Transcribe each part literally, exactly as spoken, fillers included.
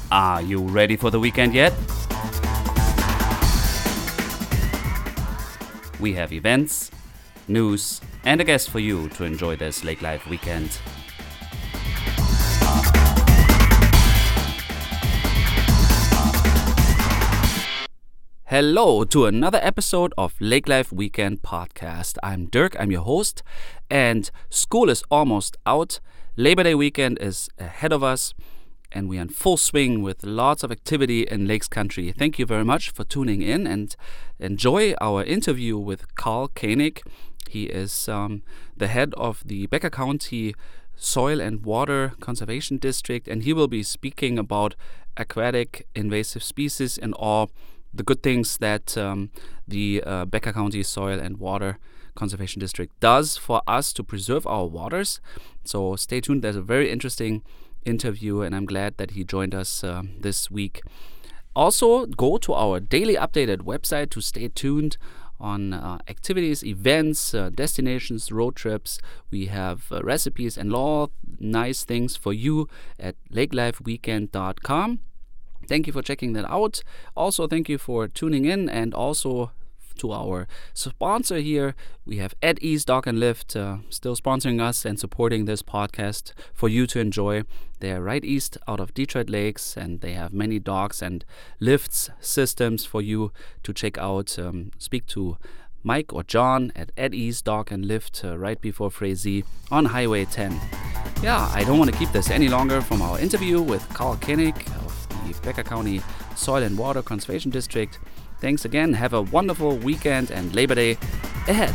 Are you ready for the weekend yet? We have events, news, and a guest for you to enjoy this Lake Life weekend. Hello to another episode of Lake Life Weekend Podcast. I'm Dirk, I'm your host, and school is almost out. Labor Day weekend is ahead of us, and we are in full swing with lots of activity in Lakes Country. Thank you very much for tuning in and enjoy our interview with Carl Koenig. He is um, the head of the Becker County Soil and Water Conservation District, and he will be speaking about aquatic invasive species and all the good things that um, the uh, Becker County Soil and Water Conservation District does for us to preserve our waters. So stay tuned. There's a very interesting interview, and I'm glad that he joined us uh, this week. Also, go to our daily updated website to stay tuned on uh, activities, events, uh, destinations, road trips. We have uh, recipes and all nice things for you at lake life weekend dot com. Thank you for checking that out. Also, thank you for tuning in, and also to our sponsor here. We have At Ease Dog and Lift uh, still sponsoring us and supporting this podcast for you to enjoy. They're right east out of Detroit Lakes, and they have many dogs and lifts systems for you to check out. Um, speak to Mike or John at At Ease Dog and Lift uh, right before Frazee on Highway ten. Yeah, I don't want to keep this any longer from our interview with Carl Koenig of the Becker County Soil and Water Conservation District. Thanks again. Have a wonderful weekend and Labor Day ahead.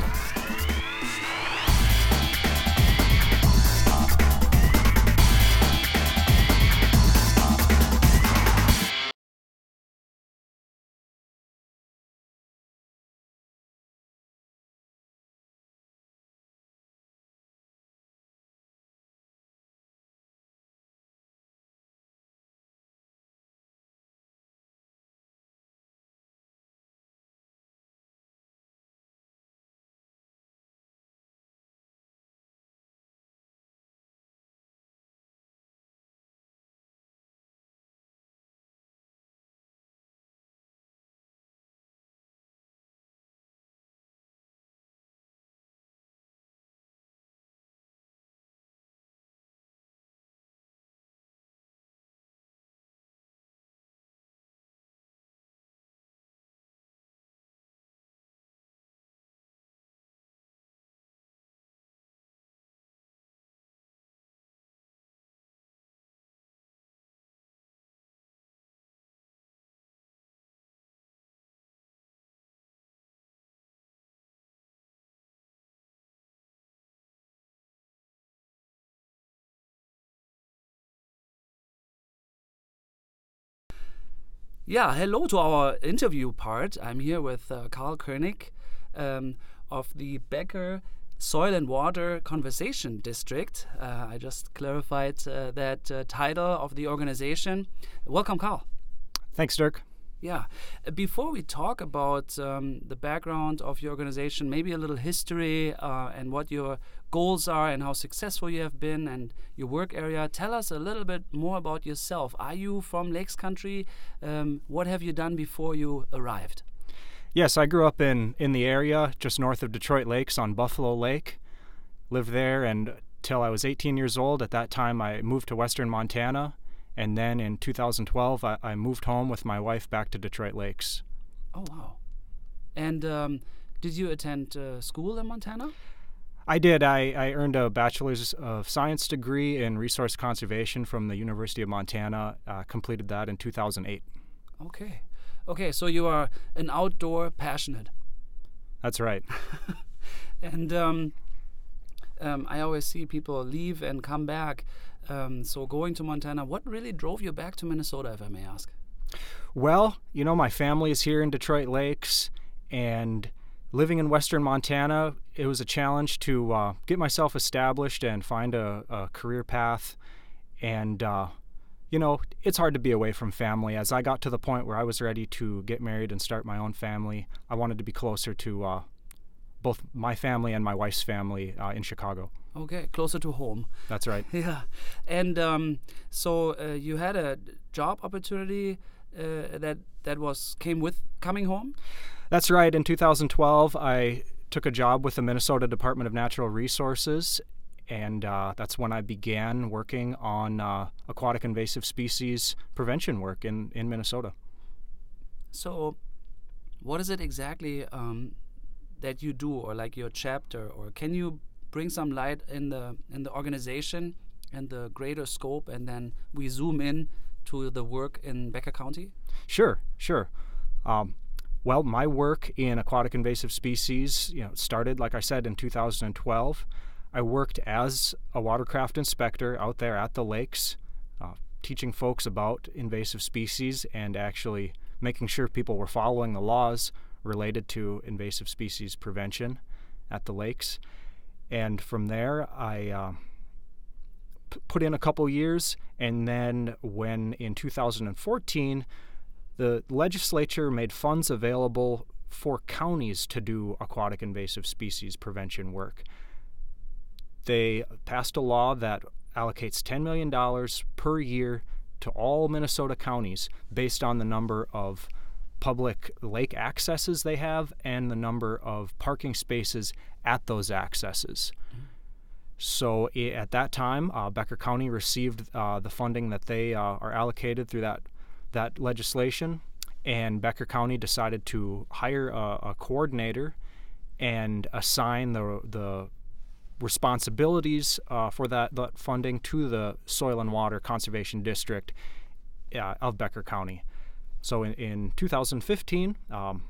Yeah, hello to our interview part. I'm here with uh, Carl Koenig um, of the Becker Soil and Water Conservation District. Uh, I just clarified uh, that uh, title of the organization. Welcome, Carl. Thanks, Dirk. Yeah. Uh, Before we talk about um, the background of your organization, maybe a little history uh, and what your goals are and how successful you have been and your work area, tell us a little bit more about yourself. Are you from Lakes Country? Um, what have you done before you arrived? Yes, I grew up in, in the area just north of Detroit Lakes on Buffalo Lake. Lived there until I was eighteen years old. At that time, I moved to western Montana. And then in two thousand twelve, I, I moved home with my wife back to Detroit Lakes. Oh, wow. And um, did you attend uh, school in Montana? I did. I, I earned a Bachelor's of Science degree in Resource Conservation from the University of Montana. Uh, completed that in two thousand eight. Okay. Okay, so you are an outdoor passionate. That's right. And um, um, I always see people leave and come back. Um, so going to Montana, what really drove you back to Minnesota, if I may ask? Well, you know, my family is here in Detroit Lakes, and living in western Montana, it was a challenge to uh, get myself established and find a, a career path. And, uh, you know, it's hard to be away from family. As I got to the point where I was ready to get married and start my own family, I wanted to be closer to uh, both my family and my wife's family uh, in Chicago. Okay, closer to home. That's right. Yeah, and um, so uh, you had a job opportunity uh, that that was came with coming home. That's right. In two thousand twelve, I took a job with the Minnesota Department of Natural Resources, and uh, that's when I began working on uh, aquatic invasive species prevention work in, in Minnesota. So, what is it exactly um, that you do, or like your chapter, or can you bring some light in the in the organization and the greater scope, and then we zoom in to the work in Becker County? Sure, sure. Um, well, my work in aquatic invasive species, you know, started, like I said, in two thousand twelve. I worked as a watercraft inspector out there at the lakes, uh, teaching folks about invasive species and actually making sure people were following the laws related to invasive species prevention at the lakes. And from there, I uh, p- put in a couple years, and then when in two thousand fourteen, the legislature made funds available for counties to do aquatic invasive species prevention work. They passed a law that allocates ten million dollars per year to all Minnesota counties based on the number of public lake accesses they have and the number of parking spaces at those accesses. Mm-hmm. So I- at that time, uh, Becker County received uh, the funding that they uh, are allocated through that that legislation, and Becker County decided to hire a, a coordinator and assign the the responsibilities uh, for that, that funding to the Soil and Water Conservation District uh, of Becker County. So in, in two thousand fifteen, um,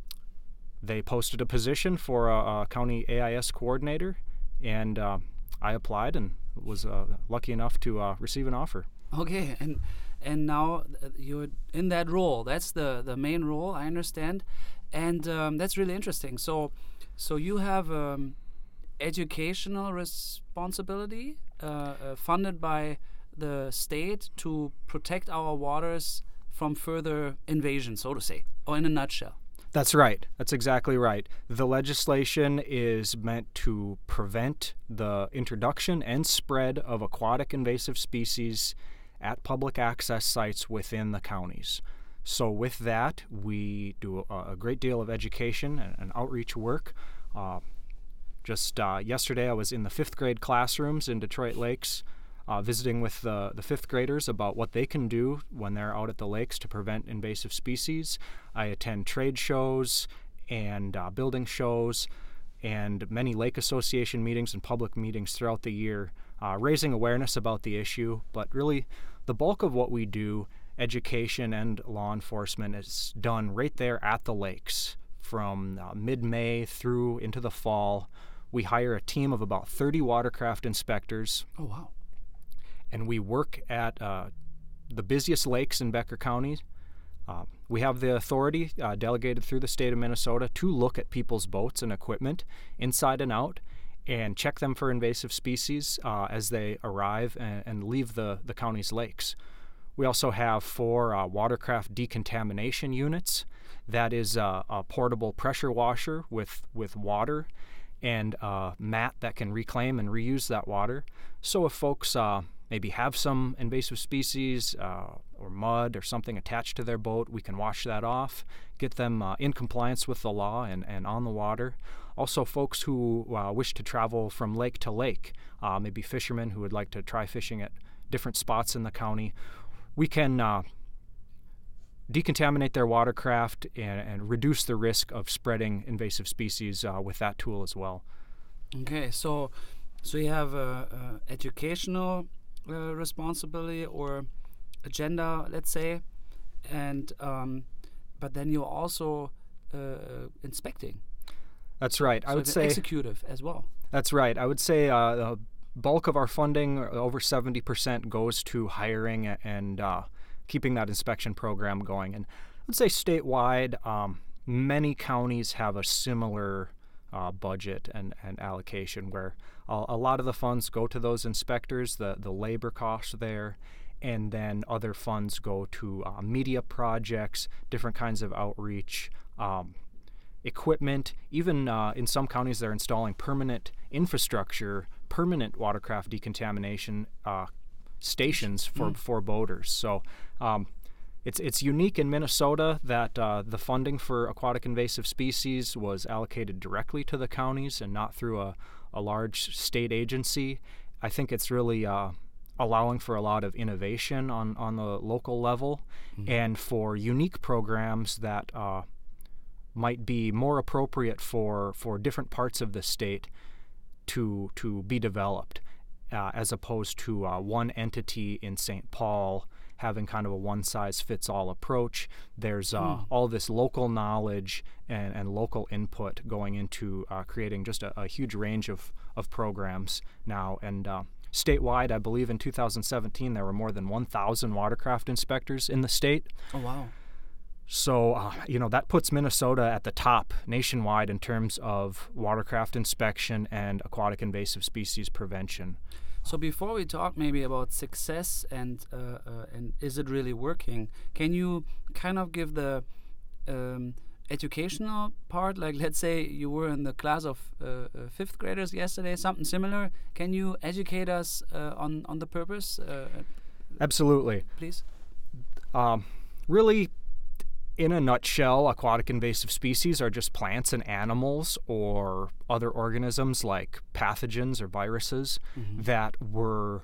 they posted a position for a, a county A I S coordinator, and uh, I applied and was uh, lucky enough to uh, receive an offer. Okay, and and now you're in that role. That's the the main role, I understand, and um, that's really interesting. So, so you have um, educational responsibility uh, uh, funded by the state to protect our waters from further invasion, so to say, or in a nutshell. That's right. That's exactly right. The legislation is meant to prevent the introduction and spread of aquatic invasive species at public access sites within the counties. So with that, we do a, a great deal of education and, and outreach work. Uh, just uh, yesterday, I was in the fifth grade classrooms in Detroit Lakes, uh, visiting with the, the fifth graders about what they can do when they're out at the lakes to prevent invasive species. I attend trade shows and uh, building shows and many lake association meetings and public meetings throughout the year, uh, raising awareness about the issue. But really, the bulk of what we do, education and law enforcement, is done right there at the lakes. From uh, mid-May through into the fall, we hire a team of about thirty watercraft inspectors. Oh, wow. And we work at uh, the busiest lakes in Becker County. Uh, we have the authority uh, delegated through the state of Minnesota to look at people's boats and equipment inside and out and check them for invasive species uh, as they arrive and, and leave the, the county's lakes. We also have four uh, watercraft decontamination units. That is uh, a portable pressure washer with, with water and a mat that can reclaim and reuse that water. So if folks uh, maybe have some invasive species uh, or mud or something attached to their boat, we can wash that off, get them uh, in compliance with the law and, and on the water. Also, folks who uh, wish to travel from lake to lake, uh, maybe fishermen who would like to try fishing at different spots in the county, we can uh, decontaminate their watercraft and, and reduce the risk of spreading invasive species uh, with that tool as well. Okay, so so you have a, a educational uh, responsibility or agenda, let's say, and um, but then you're also uh, inspecting. That's right. So I would it's say executive as well. That's right. I would say uh, the bulk of our funding, over seventy percent, goes to hiring and uh, keeping that inspection program going. And I would say statewide, um, many counties have a similar uh, budget and, and allocation where a, a lot of the funds go to those inspectors, the, the labor costs there, and then other funds go to uh, media projects, different kinds of outreach, um, equipment. Even uh, in some counties, they're installing permanent infrastructure permanent watercraft decontamination uh, stations for, Mm. for boaters. So um, it's it's unique in Minnesota that uh, the funding for aquatic invasive species was allocated directly to the counties and not through a, a large state agency. I think it's really uh, allowing for a lot of innovation on, on the local level Mm. and for unique programs that uh, might be more appropriate for, for different parts of the state to to be developed, uh, as opposed to uh, one entity in Saint Paul having kind of a one-size-fits-all approach. There's uh, Mm. all this local knowledge and, and local input going into uh, creating just a, a huge range of, of programs now. And uh, statewide, I believe in two thousand seventeen, there were more than one thousand watercraft inspectors in the state. Oh, wow. So, uh, you know, that puts Minnesota at the top nationwide in terms of watercraft inspection and aquatic invasive species prevention. So before we talk maybe about success and uh, uh, and is it really working, can you kind of give the um, educational part? Like, let's say you were in the class of uh, uh, fifth graders yesterday, something similar. Can you educate us uh, on on the purpose, uh, Absolutely. please? Um, really, in a nutshell, aquatic invasive species are just plants and animals or other organisms like pathogens or viruses Mhm. that were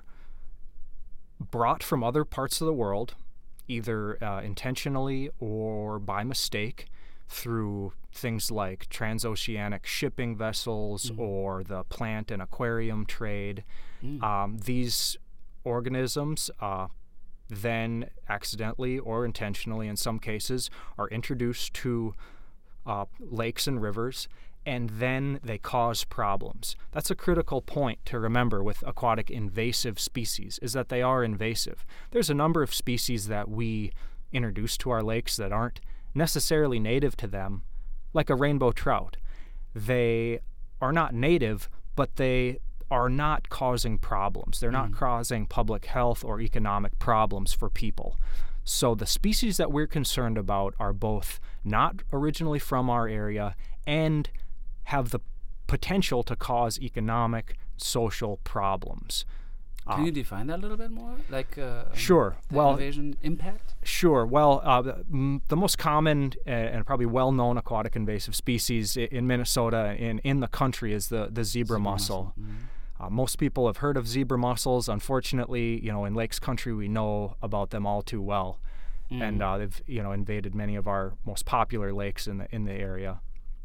brought from other parts of the world, either uh, intentionally or by mistake, through things like transoceanic shipping vessels Mhm. or the plant and aquarium trade. Mm. Um, these organisms uh, then accidentally or intentionally, in some cases, are introduced to uh, lakes and rivers, and then they cause problems. That's a critical point to remember with aquatic invasive species, is that they are invasive. There's a number of species that we introduce to our lakes that aren't necessarily native to them, like a rainbow trout. They are not native, but they are not causing problems. They're not Mhm. causing public health or economic problems for people. So the species that we're concerned about are both not originally from our area and have the potential to cause economic, social problems. Can Uh, you define that a little bit more? Like, uh, um, Sure. the Well, invasion impact? Sure. Well, uh, the, m- the most common uh, and probably well-known aquatic invasive species i- in Minnesota and in the country is the, the zebra, mussel. Mhm. Uh, most people have heard of zebra mussels. Unfortunately, you know, in Lakes Country, we know about them all too well, and Mhm. uh, they've you know invaded many of our most popular lakes in the in the area.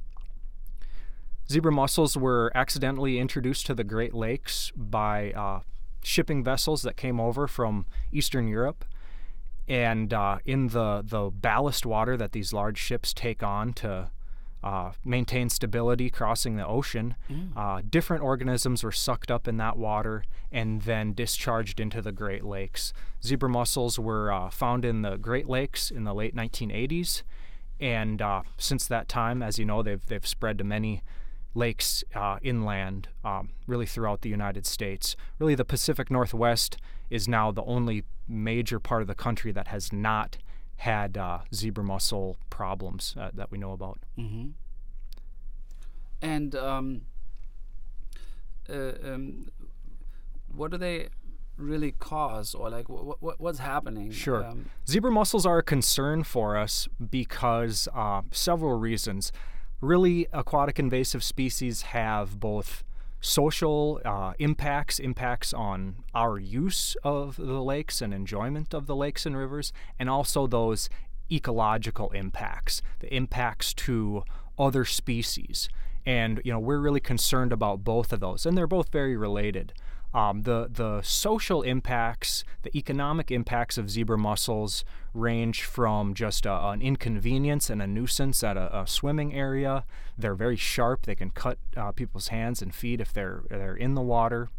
Zebra mussels were accidentally introduced to the Great Lakes by uh, shipping vessels that came over from Eastern Europe, and uh, in the the ballast water that these large ships take on to uh, maintain stability crossing the ocean, Mm. uh, different organisms were sucked up in that water and then discharged into the Great Lakes. Zebra mussels were uh, found in the Great Lakes in the late nineteen eighties, and uh, since that time, as you know, they've they've spread to many lakes uh, inland, um, really throughout the United States. Really, the Pacific Northwest is now the only major part of the country that has not had uh, zebra mussel problems uh, that we know about. Mm-hmm. And um, uh, um, what do they really cause, or like what what what's happening? Sure. Um, Zebra mussels are a concern for us because uh, several reasons. Really, aquatic invasive species have both social uh, impacts, impacts on our use of the lakes and enjoyment of the lakes and rivers, and also those ecological impacts, the impacts to other species. And, you know, we're really concerned about both of those, and they're both very related. Um, the, the social impacts, the economic impacts of zebra mussels range from just a, an inconvenience and a nuisance at a, a swimming area. They're very sharp. They can cut uh, people's hands and feet if they're, they're in the water.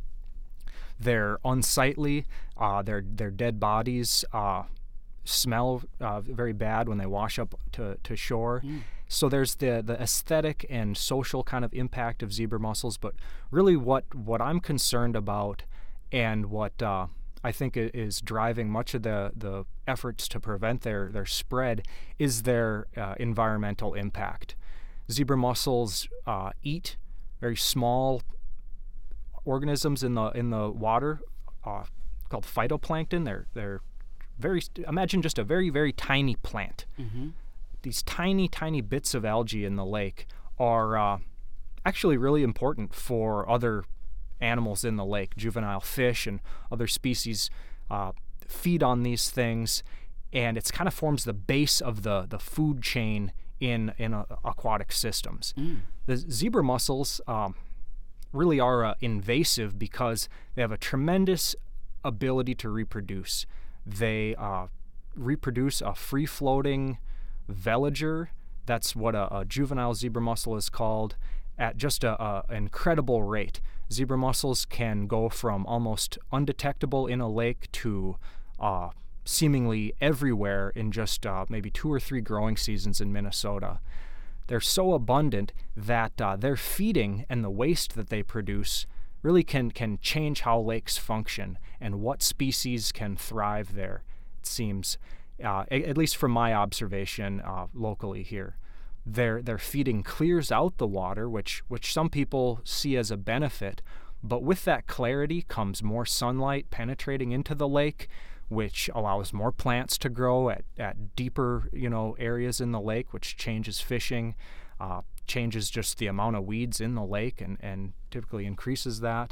They're unsightly. Uh, their, their dead bodies uh, smell uh, very bad when they wash up to, to shore. Mm. So there's the the aesthetic and social kind of impact of zebra mussels, but really what, what I'm concerned about and what uh, I think i- is driving much of the, the efforts to prevent their, their spread is their uh, environmental impact. Zebra mussels uh, eat very small organisms in the in the water uh, called phytoplankton. They're they're very imagine just a very very tiny plant. Mm-hmm. These tiny tiny bits of algae in the lake are uh, actually really important for other animals in the lake. Juvenile fish and other species uh, feed on these things, and it's kind of forms the base of the the food chain in in uh, aquatic systems. Mm. The zebra mussels um, really are uh, invasive because they have a tremendous ability to reproduce. They uh, reproduce a free-floating veliger. That's what a, a juvenile zebra mussel is called, at just a, a incredible rate. Zebra mussels can go from almost undetectable in a lake to uh, seemingly everywhere in just uh, maybe two or three growing seasons in Minnesota. They're so abundant that uh, their feeding and the waste that they produce really can, can change how lakes function and what species can thrive there, it seems, uh, at least from my observation uh, locally here. Their, their feeding clears out the water, which, which some people see as a benefit, but with that clarity comes more sunlight penetrating into the lake, which allows more plants to grow at, at deeper, you know, areas in the lake, which changes fishing, uh, changes just the amount of weeds in the lake, and, and typically increases that.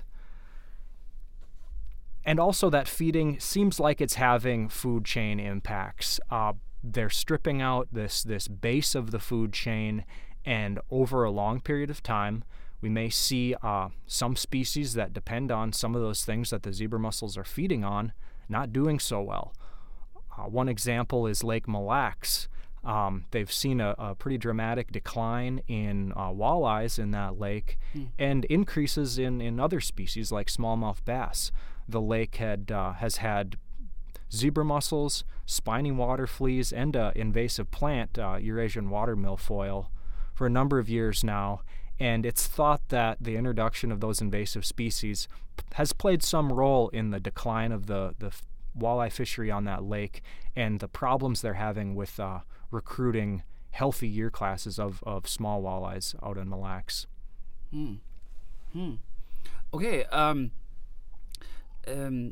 And also that feeding seems like it's having food chain impacts. Uh, they're stripping out this, this base of the food chain, and over a long period of time, we may see uh, some species that depend on some of those things that the zebra mussels are feeding on not doing so well. Uh, one example is Lake Mille Lacs. Um, they've seen a, a pretty dramatic decline in uh, walleyes in that lake, mm. and increases in, in other species like smallmouth bass. The lake had uh, has had zebra mussels, spiny water fleas, and an invasive plant, uh, Eurasian water milfoil, for a number of years now. And it's thought that the introduction of those invasive species has played some role in the decline of the, the walleye fishery on that lake and the problems they're having with uh, recruiting healthy year classes of, of small walleyes out in Mille Lacs. Hmm. Hmm. Okay. Um, um,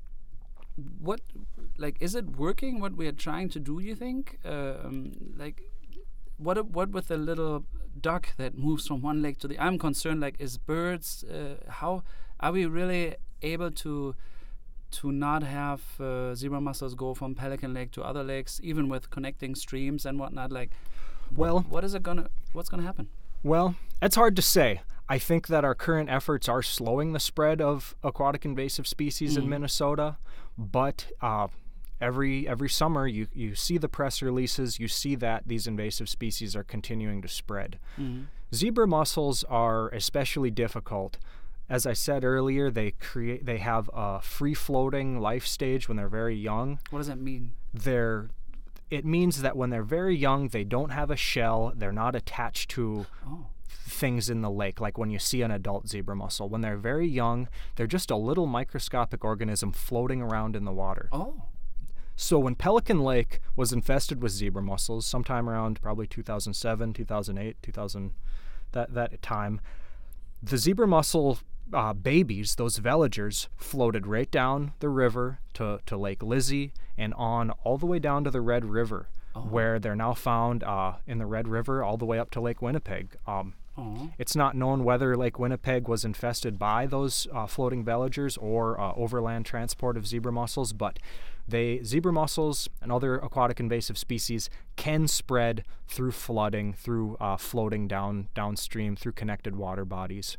what, like, is it working what we are trying to do, you think? Uh, um, like, what what with the little duck that moves from one lake to the? I'm concerned. Like, is birds? Uh, how are we really able to to not have uh, zebra mussels go from Pelican Lake to other lakes, even with connecting streams and whatnot? Like, well, what is it gonna? What's gonna happen? Well, it's hard to say. I think that our current efforts are slowing the spread of aquatic invasive species mm. in Minnesota, but uh, every every summer you, you see the press releases, you see that these invasive species are continuing to spread. Mm. Zebra mussels are especially difficult. As I said earlier, they create they have a free-floating life stage when they're very young. What does that mean? They're it means that when they're very young, they don't have a shell, they're not attached to oh. things in the lake, like when you see an adult zebra mussel. When they're very young, they're just a little microscopic organism floating around in the water. Oh. So when Pelican Lake was infested with zebra mussels, sometime around probably two thousand seven, two thousand eight, two thousand, that, that time, the zebra mussel uh, babies, those veligers, floated right down the river to, to Lake Lizzie and on all the way down to the Red River, oh. where they're now found uh, in the Red River all the way up to Lake Winnipeg. Um, oh. It's not known whether Lake Winnipeg was infested by those uh, floating veligers or uh, overland transport of zebra mussels, but they zebra mussels and other aquatic invasive species can spread through flooding, through uh, floating down downstream, through connected water bodies.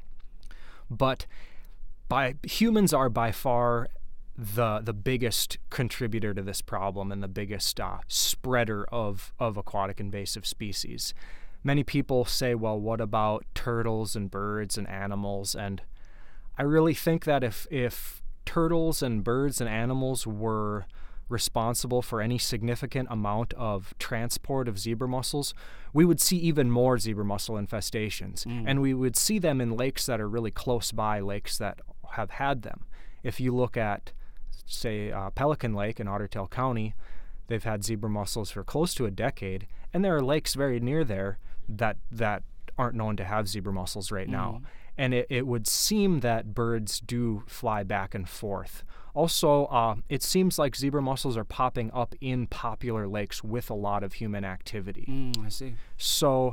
But by humans are by far the the biggest contributor to this problem and the biggest uh, spreader of, of aquatic invasive species. Many people say, well, what about turtles and birds and animals? And I really think that if if turtles and birds and animals were responsible for any significant amount of transport of zebra mussels, we would see even more zebra mussel infestations. Mm. And we would see them in lakes that are really close by, lakes that have had them. If you look at, say, uh, Pelican Lake in Otter Tail County, they've had zebra mussels for close to a decade, and there are lakes very near there that that aren't known to have zebra mussels right mm. now. and it, it would seem that birds do fly back and forth. Also, uh, it seems like zebra mussels are popping up in popular lakes with a lot of human activity. Mm, I see. So,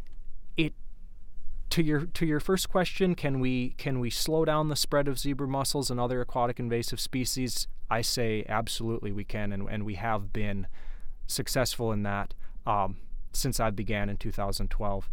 it to your to your first question, can we can we slow down the spread of zebra mussels and other aquatic invasive species? I say absolutely we can, and, and we have been successful in that um, since I began in two thousand twelve.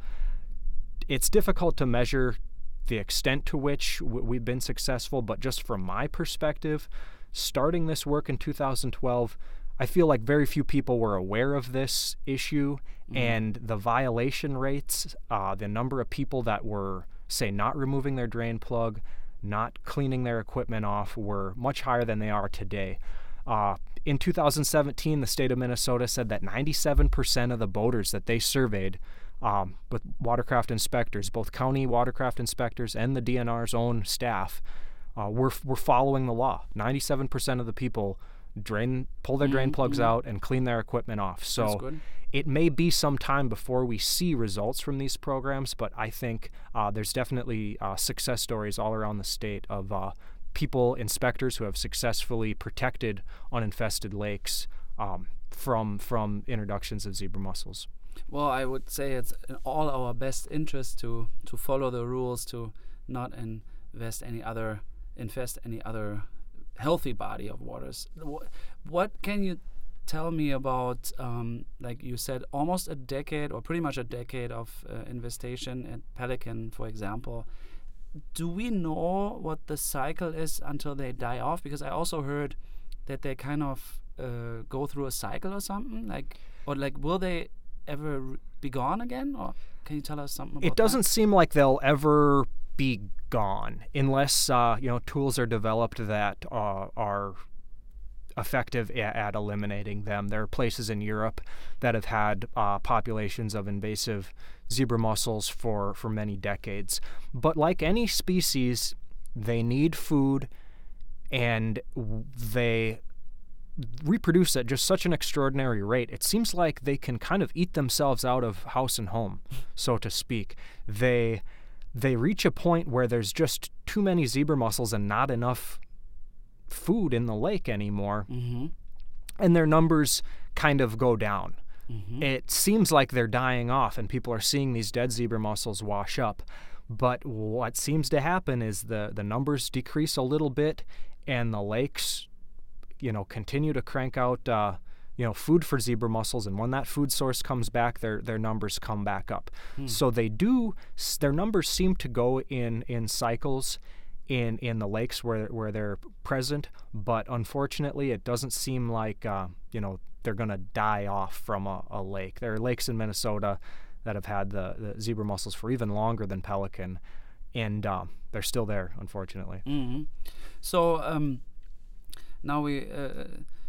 It's difficult to measure the extent to which w- we've been successful, but just from my perspective, starting this work in two thousand twelve, I feel like very few people were aware of this issue, mm-hmm. and the violation rates, uh, the number of people that were, say, not removing their drain plug, not cleaning their equipment off, were much higher than they are today. Uh, in two thousand seventeen, the state of Minnesota said that ninety-seven percent of the boaters that they surveyed um, with watercraft inspectors, both county watercraft inspectors and the D N R's own staff, uh, were, were following the law. ninety-seven percent of the people drain, pull their drain mm-hmm. plugs out and clean their equipment off. So That's good. It may be some time before we see results from these programs, but I think uh, there's definitely uh, success stories all around the state of uh, people, inspectors who have successfully protected uninfested lakes um, from from introductions of zebra mussels. Well, I would say it's in all our best interest to to follow the rules, to not invest any other infest any other healthy body of waters. What, what can you tell me about, um, like you said, almost a decade or pretty much a decade of uh, investigation at Pelican, for example? Do we know what the cycle is until they die off? Because I also heard that they kind of uh, go through a cycle or something, like, or like, will they ever r- be gone again? Or can you tell us something about It doesn't that? seem like they'll ever be gone unless uh, you know tools are developed that uh, are effective at, at eliminating them. There are places in Europe that have had uh, populations of invasive zebra mussels for, for many decades. But like any species, they need food, and they reproduce at just such an extraordinary rate. It seems like they can kind of eat themselves out of house and home, so to speak. They they reach a point where there's just too many zebra mussels and not enough food in the lake anymore, Mm-hmm. and their numbers kind of go down. Mm-hmm. It seems like they're dying off, and people are seeing these dead zebra mussels wash up. But what seems to happen is the, the numbers decrease a little bit, and the lakes, you know, continue to crank out, uh, you know, food for zebra mussels. And when that food source comes back, their their numbers come back up. Hmm. So they do. Their numbers seem to go in in cycles in in the lakes where where they're present. But unfortunately, it doesn't seem like uh, you know they're going to die off from a, a lake. There are lakes in Minnesota that have had the, the zebra mussels for even longer than Pelican, and uh, they're still there, unfortunately. Mm-hmm. So um, now we uh,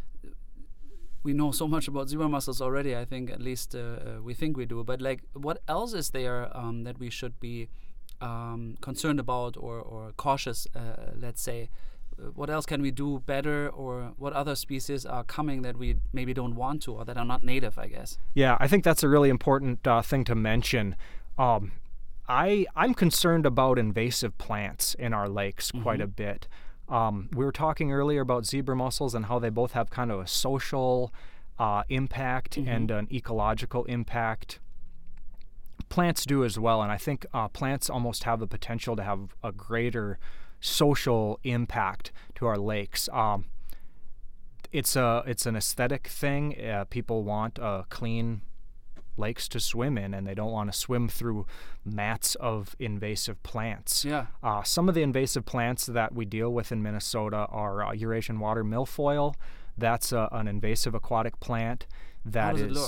we know so much about zebra mussels already. I think at least uh, uh, we think we do. But like, what else is there um, that we should be um, concerned about or or cautious? Uh, let's say. Uh, what else can we do better, or what other species are coming that we maybe don't want to, or that are not native, I guess? Yeah, I think that's a really important uh, thing to mention. Um, I, I'm concerned about invasive plants in our lakes quite Mhm. a bit. Um, we were talking earlier about zebra mussels and how they both have kind of a social uh, impact Mhm. and an ecological impact. Plants do as well, and I think uh, plants almost have the potential to have a greater social impact to our lakes. Um, it's a it's an aesthetic thing. Uh, people want uh, clean lakes to swim in, and they don't want to swim through mats of invasive plants. Yeah. Uh, some of the invasive plants that we deal with in Minnesota are uh, Eurasian water milfoil. That's uh, an invasive aquatic plant. That How does is. it look?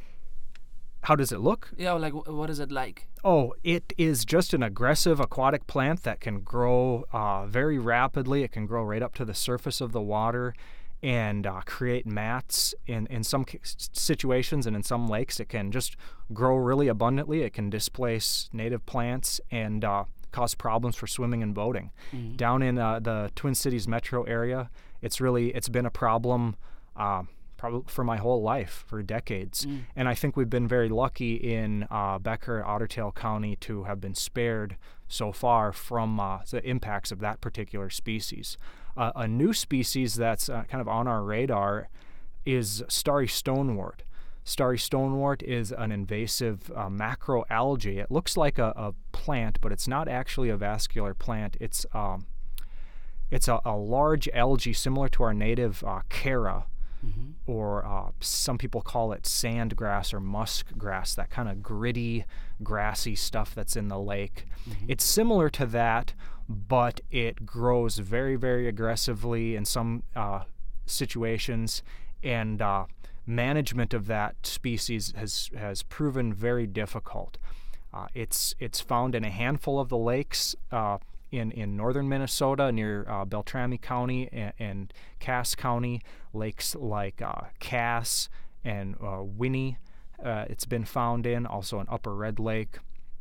How does it look? Yeah, like wh- what is it like? Oh, it is just an aggressive aquatic plant that can grow uh, very rapidly. It can grow right up to the surface of the water and uh, create mats. In, in some ca- situations and in some lakes, it can just grow really abundantly. It can displace native plants and uh, cause problems for swimming and boating. Mhm. Down in uh, the Twin Cities metro area, it's really it's been a problem uh, probably for my whole life, for decades. Mm. And I think we've been very lucky in uh, Becker, Otter Tail County to have been spared so far from uh, the impacts of that particular species. Uh, a new species that's uh, kind of on our radar is starry stonewort. Starry stonewort is an invasive uh, macroalgae. It looks like a, a plant, but it's not actually a vascular plant. It's um, it's a, a large algae similar to our native uh, Chara, mm-hmm. or uh, some people call it sandgrass or musk grass, that kind of gritty, grassy stuff that's in the lake. Mm-hmm. It's similar to that, but it grows very, very aggressively in some uh, situations, and uh, management of that species has has proven very difficult. Uh, it's it's found in a handful of the lakes uh, in in northern Minnesota near uh, Beltrami County and, and Cass County. Lakes like uh, Cass and uh, Winnie, uh, it's been found in. Also in Upper Red Lake,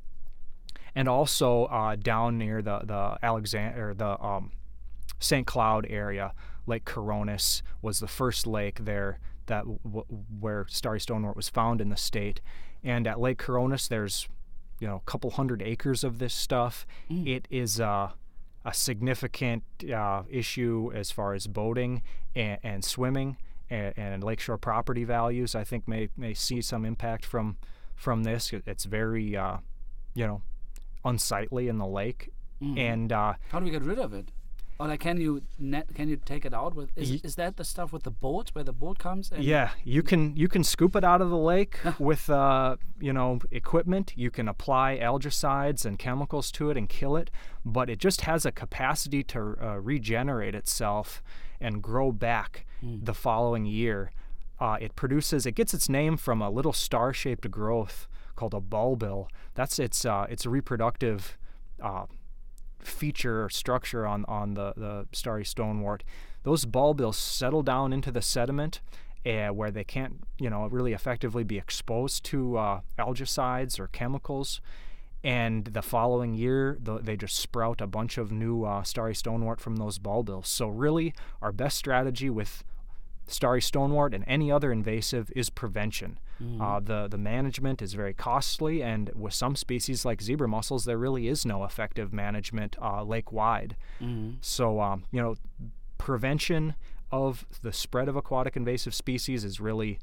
and also uh, down near the the Alexander the um, Saint Cloud area. Lake Coronis was the first lake there that w- where starry stonewort was found in the state. And at Lake Coronis, there's, you know, a couple hundred acres of this stuff. Mm. It is uh, a significant uh, issue as far as boating and, and swimming, and, and lakeshore property values. I think may may see some impact from from this. It's very, uh, you know, unsightly in the lake. Mm. And uh, how do we get rid of it? Or like, can you net? Can you take it out with? Is, y- is that the stuff with the boat, where the boat comes? And yeah, you can you can scoop it out of the lake with uh, you know equipment. You can apply algicides and chemicals to it and kill it, but it just has a capacity to uh, regenerate itself and grow back mm. the following year. Uh, it produces. It gets its name from a little star-shaped growth called a bulbil. That's its uh, its reproductive. Uh, feature or structure on, on the, the starry stonewort. Those bulbils settle down into the sediment uh, where they can't, you know, really effectively be exposed to uh, algicides or chemicals. And the following year, the, they just sprout a bunch of new uh, starry stonewort from those bulbils. So really, our best strategy with starry stonewort and any other invasive is prevention. Mm. Uh, the the management is very costly, and with some species like zebra mussels, there really is no effective management uh, lake-wide. Mm. So, um, you know, prevention of the spread of aquatic invasive species is really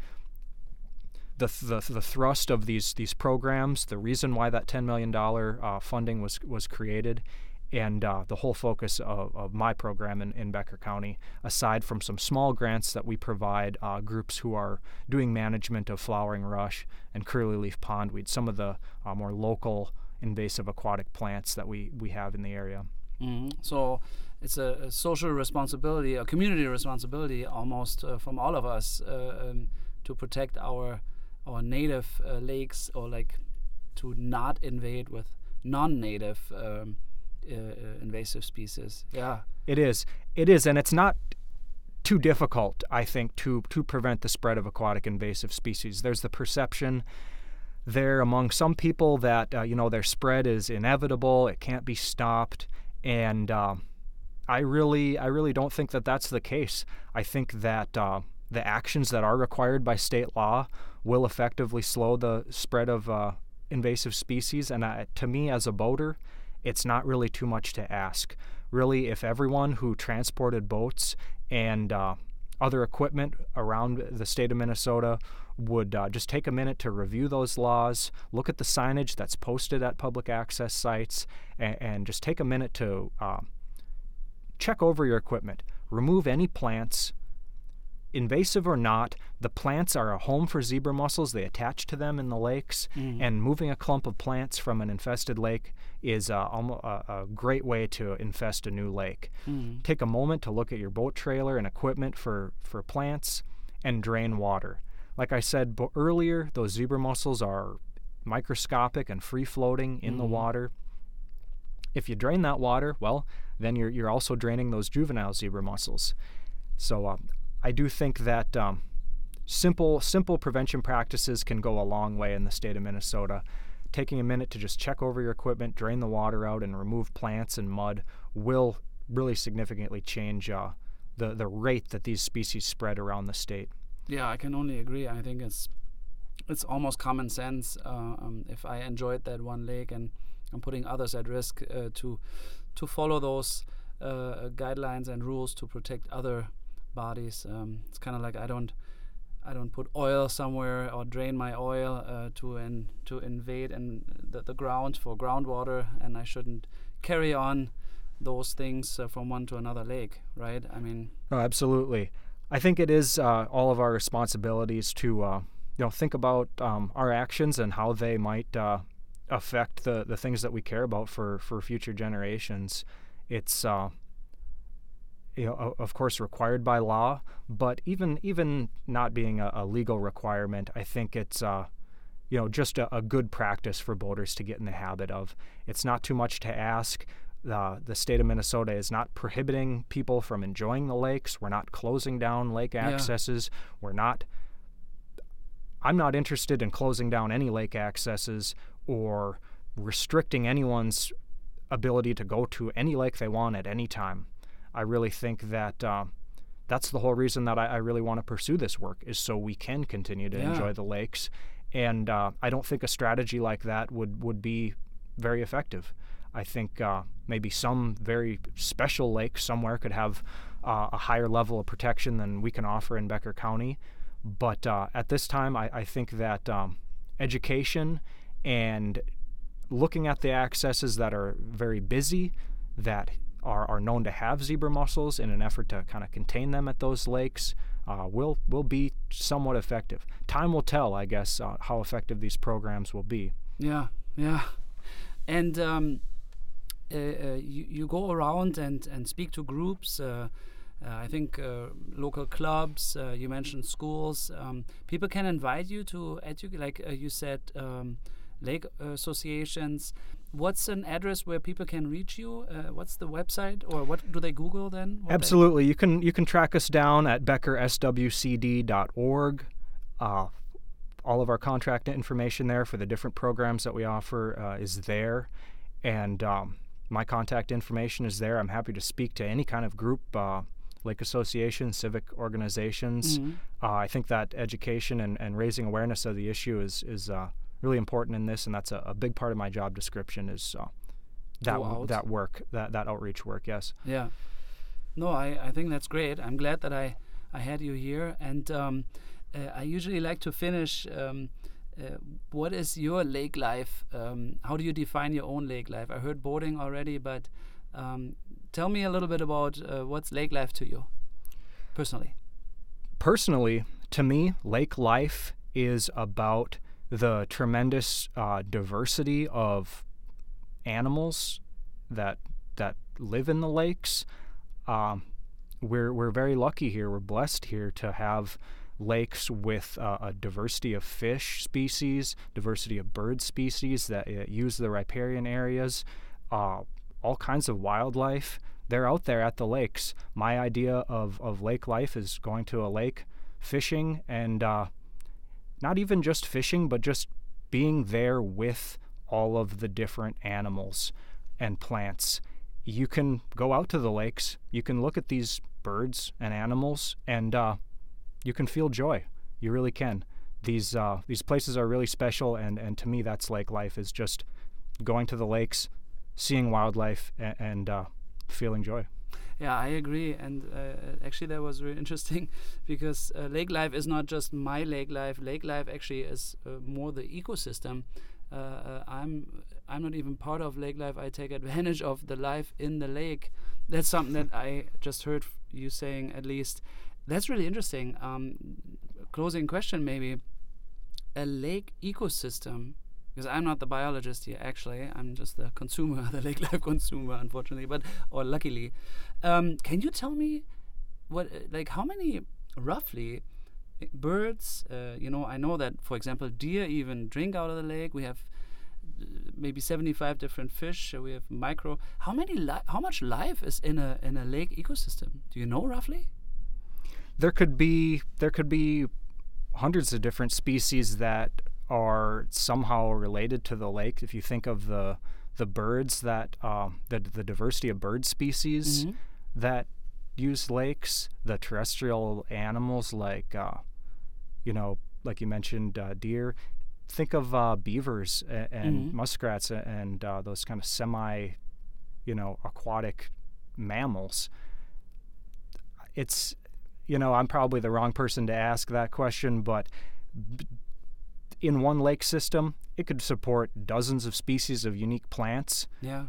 the the, the thrust of these these programs. The reason why that ten million dollars uh, funding was was created. And uh, the whole focus of, of my program in, in Becker County, aside from some small grants that we provide uh, groups who are doing management of flowering rush and curly leaf pondweed, some of the uh, more local invasive aquatic plants that we, we have in the area. Mm-hmm. So it's a, a social responsibility, a community responsibility almost uh, from all of us uh, um, to protect our our native uh, lakes, or like to not invade with non-native um, Uh, uh, invasive species. Yeah, it is. It is, and it's not too difficult, I think, to to prevent the spread of aquatic invasive species. There's the perception there among some people that uh, you know their spread is inevitable; it can't be stopped, and uh, I really, I really don't think that that's the case. I think that uh, the actions that are required by state law will effectively slow the spread of uh, invasive species, and uh, to me, as a boater, it's not really too much to ask. Really, if everyone who transported boats and uh, other equipment around the state of Minnesota would uh, just take a minute to review those laws, look at the signage that's posted at public access sites, and, and just take a minute to uh, check over your equipment. Remove any plants, invasive or not. The plants are a home for zebra mussels. They attach to them in the lakes, mm-hmm. and moving a clump of plants from an infested lake is uh, almost a, a great way to infest a new lake. Mm-hmm. Take a moment to look at your boat trailer and equipment for, for plants, and drain water. Like I said bo- earlier, those zebra mussels are microscopic and free-floating in mm-hmm. the water. If you drain that water, well, then you're you're also draining those juvenile zebra mussels. So uh, I do think that um, simple simple prevention practices can go a long way in the state of Minnesota. Taking a minute to just check over your equipment, drain the water out, and remove plants and mud will really significantly change uh, the, the rate that these species spread around the state. Yeah, I can only agree. I think it's it's almost common sense. Uh, um, if I enjoyed that one lake and I'm putting others at risk, uh, to to follow those uh, guidelines and rules to protect other bodies. Um, it's kind of like I don't I don't put oil somewhere or drain my oil uh, to in, to invade and the, the ground for groundwater, and I shouldn't carry on those things uh, from one to another lake, right? I mean, oh, absolutely. I think it is uh, all of our responsibilities to uh, you know think about um, our actions and how they might uh, affect the, the things that we care about for, for future generations. It's uh, you know, of course, required by law, but even even not being a, a legal requirement, I think it's uh, you know just a, a good practice for boaters to get in the habit of. It's not too much to ask. Uh, the state of Minnesota is not prohibiting people from enjoying the lakes. We're not closing down lake accesses. Yeah. We're not. I'm not interested in closing down any lake accesses or restricting anyone's ability to go to any lake they want at any time. I really think that uh, that's the whole reason that I, I really want to pursue this work, is so we can continue to yeah. enjoy the lakes. And uh, I don't think a strategy like that would, would be very effective. I think uh, maybe some very special lake somewhere could have uh, a higher level of protection than we can offer in Becker County. But uh, at this time, I, I think that um, education and looking at the accesses that are very busy, that are, are known to have zebra mussels, in an effort to kind of contain them at those lakes, uh, will will be somewhat effective. Time will tell, I guess, uh, how effective these programs will be. Yeah, yeah. And um, uh, uh, you, you go around and, and speak to groups, uh, uh, I think uh, local clubs, uh, you mentioned schools. Um, people can invite you to educate, like uh, you said, um, lake associations. What's an address where people can reach you? Uh, what's the website, or what do they Google then? What Absolutely. You can you can track us down at becker s w c d dot org. Uh, all of our contract information there for the different programs that we offer uh, is there. And um, my contact information is there. I'm happy to speak to any kind of group, uh, lake associations, civic organizations. Mm-hmm. Uh, I think that education and, and raising awareness of the issue is, is uh, really important in this, and that's a, a big part of my job description, is uh, that w- that work, that, that outreach work, yes. Yeah. No, I, I think that's great. I'm glad that I, I had you here. And um, uh, I usually like to finish, um, uh, what is your lake life? Um, how do you define your own lake life? I heard boating already, but um, tell me a little bit about uh, what's lake life to you, personally. Personally, to me, lake life is about the tremendous uh, diversity of animals that that live in the lakes. Um, we're we're very lucky here. We're blessed here to have lakes with uh, a diversity of fish species, diversity of bird species that uh, use the riparian areas, uh, all kinds of wildlife. They're out there at the lakes. My idea of, of lake life is going to a lake, fishing, and uh, not even just fishing, but just being there with all of the different animals and plants. You can go out to the lakes, you can look at these birds and animals, and uh, you can feel joy. You really can. These uh, these places are really special, and, and to me that's lake life, is just going to the lakes, seeing wildlife, and, and uh, feeling joy. Yeah, I agree. And uh, actually that was really interesting, because uh, lake life is not just my lake life. Lake life actually is uh, more the ecosystem. Uh, uh, I'm I'm not even part of lake life. I take advantage of the life in the lake. That's something that I just heard f- you saying, at least. That's really interesting. Um, closing question, maybe. A lake ecosystem, because I'm not the biologist here, actually. I'm just the consumer, the lake life consumer, unfortunately, but or luckily. Um, can you tell me what, like, how many roughly birds? Uh, you know, I know that, for example, deer even drink out of the lake. We have uh, maybe seventy-five different fish. Uh, we have micro. How many? Li- how much life is in a in a lake ecosystem? Do you know roughly? There could be there could be hundreds of different species that are somehow related to the lake. If you think of the the birds that um, the the diversity of bird species mm-hmm. that use lakes, the terrestrial animals like uh, you know, like you mentioned, uh, deer. Think of uh, beavers and, and Mm-hmm. muskrats and uh, those kind of semi, you know, aquatic mammals. It's, you know, I'm probably the wrong person to ask that question, but b- in one lake system, it could support dozens of species of unique plants. Yeah.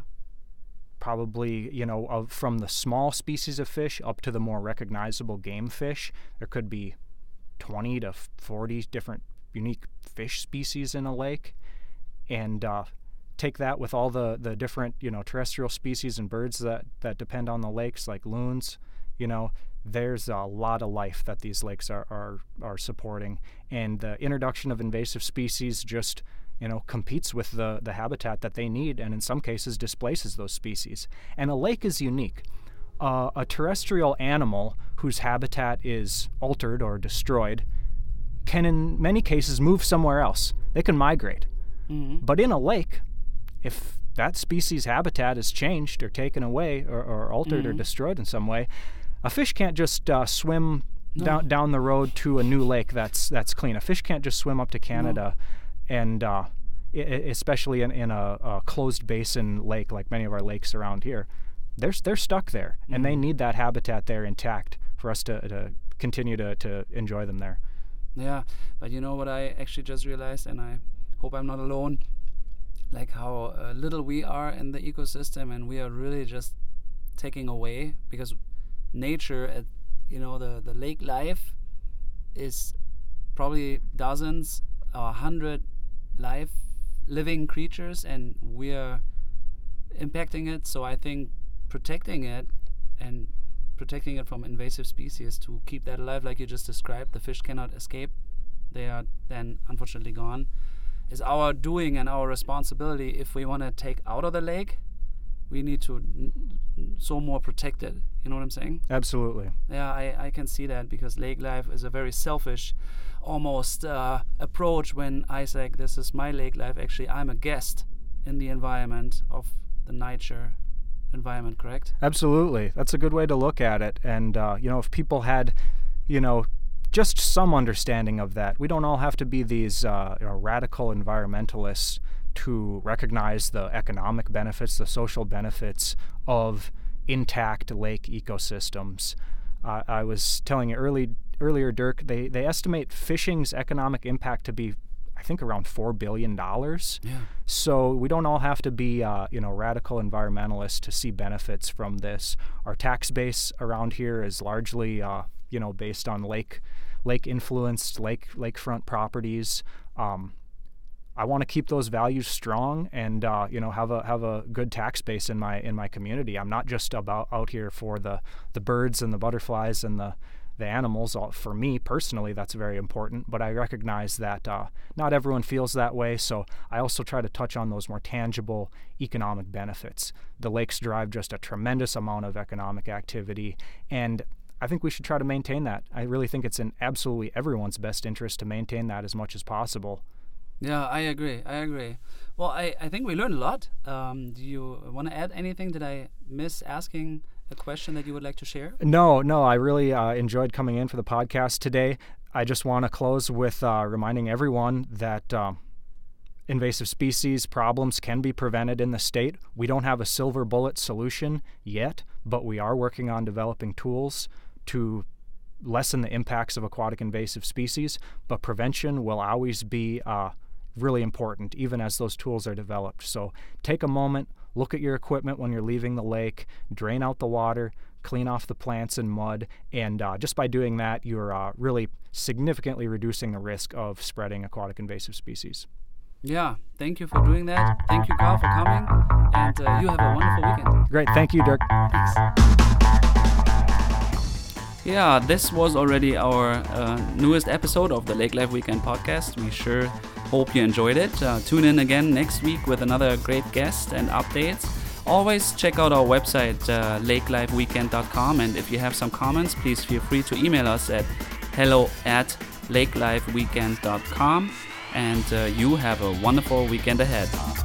Probably, you know, of, from the small species of fish up to the more recognizable game fish. There could be twenty to forty different unique fish species in a lake. And uh, take that with all the, the different, you know, terrestrial species and birds that, that depend on the lakes, like loons. You know, there's a lot of life that these lakes are, are, are supporting. And the introduction of invasive species just, you know, competes with the, the habitat that they need, and in some cases displaces those species. And a lake is unique. Uh, a terrestrial animal whose habitat is altered or destroyed can in many cases move somewhere else. They can migrate. Mm-hmm. But in a lake, if that species' habitat is changed or taken away or, or altered Mm-hmm. or destroyed in some way, a fish can't just uh, swim No. down down the road to a new lake that's that's clean. A fish can't just swim up to Canada, and uh, I- especially in, in a, a closed basin lake like many of our lakes around here, they're they're stuck there, Mm-hmm. and they need that habitat there intact for us to, to continue to, to enjoy them there. Yeah, but you know what I actually just realized, and I hope I'm not alone, like how uh, little we are in the ecosystem, and we are really just taking away, because nature, at, you know, the, the lake life is probably dozens or hundred life living creatures, and we are impacting it. So I think protecting it and protecting it from invasive species to keep that alive, like you just described, the fish cannot escape, they are then unfortunately gone, is our doing and our responsibility. If we want to take out of the lake, we need to n- n- so more protect it. You know what I'm saying? Absolutely. Yeah, I, I can see that, because lake life is a very selfish almost uh, approach when I say, this is my lake life. Actually, I'm a guest in the environment of the nature environment, correct? Absolutely. That's a good way to look at it. And, uh, you know, if people had, you know, just some understanding of that, we don't all have to be these uh, you know, radical environmentalists to recognize the economic benefits, the social benefits of intact lake ecosystems. Uh, I was telling you early, earlier, Dirk, they, they estimate fishing's economic impact to be, I think, around four billion dollars. Yeah. So we don't all have to be, uh, you know, radical environmentalists to see benefits from this. Our tax base around here is largely, uh, you know, based on lake, lake influenced lake lakefront properties. Um, I want to keep those values strong and uh, you know have a have a good tax base in my in my community. I'm not just about out here for the the birds and the butterflies and the the animals. For me personally, that's very important, but I recognize that uh, not everyone feels that way, so I also try to touch on those more tangible economic benefits. The lakes drive just a tremendous amount of economic activity, and I think we should try to maintain that. I really think it's in absolutely everyone's best interest to maintain that as much as possible. Yeah, I agree. I agree. Well, I, I think we learned a lot. Um, do you want to add anything? Did I miss asking a question that you would like to share? No, no, I really uh, enjoyed coming in for the podcast today. I just want to close with uh, reminding everyone that uh, invasive species problems can be prevented in the state. We don't have a silver bullet solution yet, but we are working on developing tools to lessen the impacts of aquatic invasive species. But prevention will always be uh, really important, even as those tools are developed. So take a moment, look at your equipment when you're leaving the lake, drain out the water, clean off the plants and mud, and uh, just by doing that, you're uh, really significantly reducing the risk of spreading aquatic invasive species. Yeah, thank you for doing that. Thank you, Carl, for coming, and uh, you have a wonderful weekend. Great, thank you, Dirk. Thanks. Yeah, this was already our uh, newest episode of the Lake Life Weekend podcast. We sure hope you enjoyed it. Uh, tune in again next week with another great guest and updates. Always check out our website, uh, lake life weekend dot com, and if you have some comments, please feel free to email us at hello at lake life weekend dot com, and uh, you have a wonderful weekend ahead.